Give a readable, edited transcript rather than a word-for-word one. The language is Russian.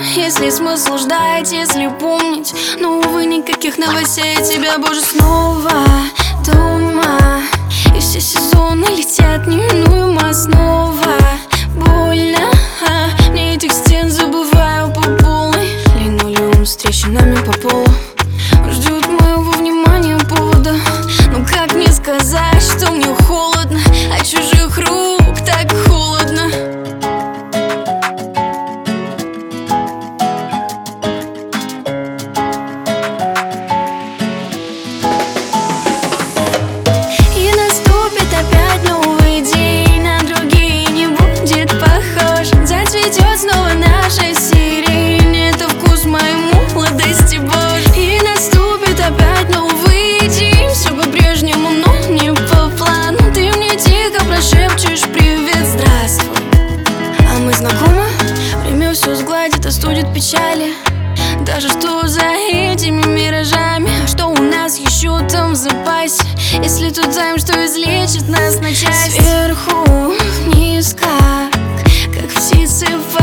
Если смысл ждать, если помнить. Но, увы, никаких новостей от тебя, боже, снова дома. И все сезоны летят неминуемо снова. Больно, мне этих стен забываю по полной. Линолеум с трещинами по полу ждет моего внимания повода. Ну как мне сказать, что мне холодно, от чужих рук так холодно. И наступит опять новый день, на другие не будет похож. Зацветет снова наша сирень, это вкус моей молодости, боже. И наступит опять новый день, все по-прежнему, но не по плану. Ты мне тихо прошепчешь привет, здравствуй. А мы знакомы? Время все сгладит, остудит печали. Даже что за этими миражами, а что у нас еще там в запасе? Если тот тайм, что излечит нас на части. Сверху вниз, как птицы в